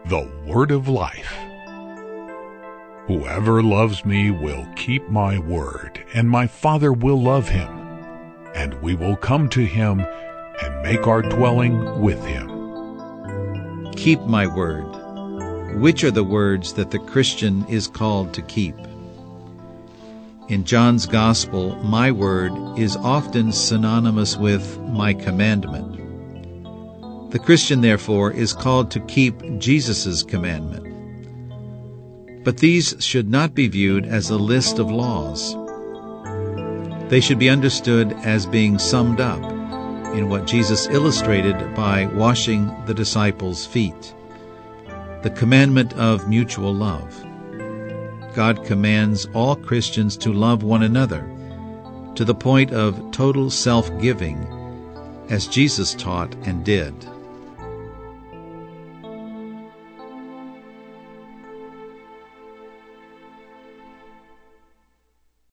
the word of life. Whoever loves me will keep my word, and my Father will love him, and we will come to him and make our dwelling with him. Keep my word. Which are the words that the Christian is called to keep? In John's Gospel, my word is often synonymous with my commandment. The Christian, therefore, is called to keep Jesus' commandment. But these should not be viewed as a list of laws. They should be understood as being summed up in what Jesus illustrated by washing the disciples' feet, the commandment of mutual love. God commands all Christians to love one another to the point of total self-giving, as Jesus taught and did.